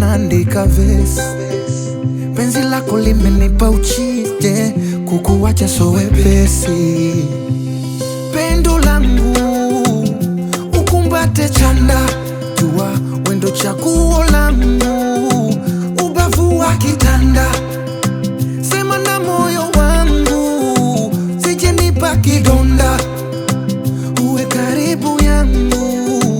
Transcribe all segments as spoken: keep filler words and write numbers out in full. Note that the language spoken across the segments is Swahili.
naandika verse. Penzi lako limenipa uchije, kukuwacha so wepesi. Pendo langu ukumbate chanda, jua wendo chaguo langu, ubavu wa kitanda. Sema na moyo wangu, sije nipa kidonda, uwe karibu yangu.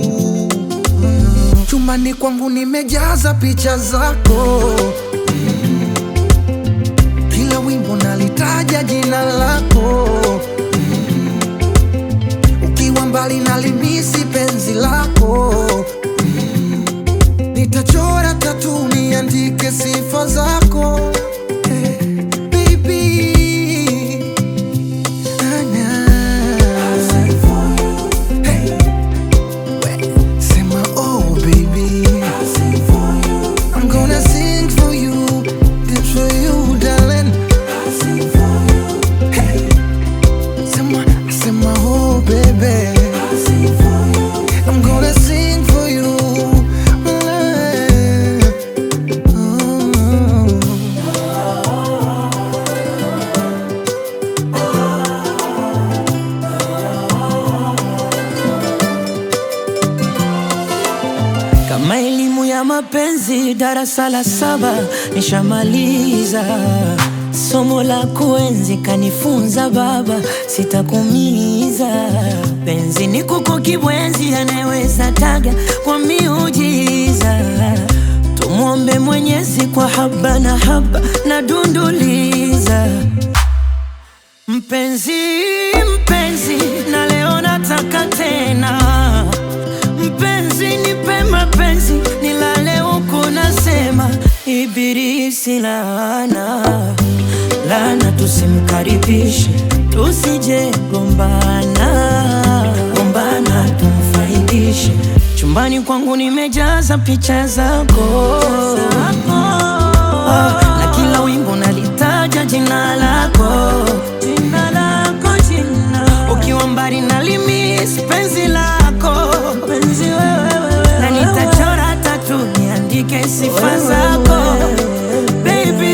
Chumbani kwangu nimejaza picha zako, kila wimbo nalitaja jina lako. Ukiwa mbali nalimisi penzi lako, nitachora tatu niandike sifa zako. Hey, baby, I'll sing for you. Hey, sema oh baby, I'll sing for you. I'm gonna sing for you, dance for you darling. I'll sing for you. Hey, sema, sema oh baby, I'll sing for you. I'm gonna sing for you. Kama elimu ya mapenzi darasa la saba nishamaliza, somo la kuenzi kanifunza baba, sitakumiza. Penzi ni kuku kibwenzi, anayeweza taga kwa miujiza. Tumuombe Mwenyezi kwa haba na haba na dunduliza. Mpenzi, mpenzi, na leo nataka tena. Mpenzi nipe mapenzi, nilale huku nasema. Ibilisi laana, laana tusimkaribishe, tusije gombana, gombana tumfaidishe. Chumbani kwangu nimejaza picha zako, ah, na kila wimbo nalitaja jina lako, jina lako, jina. Ukiwa mbali nalimis penzi lako, penzi wewe, na nitachora tatu niandike sifa zako. Baby,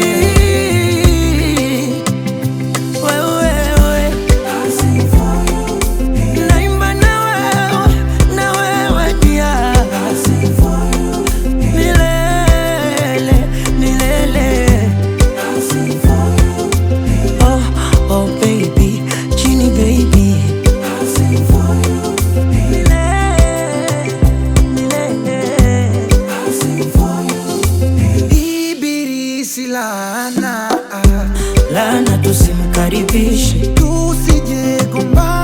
wewe, wewe, I'll sing for you. Naimba na wewe, na wewe pia. I'll sing for you. Milele, milele. I'll sing for you. Oh, oh baby, Genie baby. I'll sing for you. Milele, milele. I'll sing for you. Ibilisi laana, Laana tusimkaribishe, tusije gombana.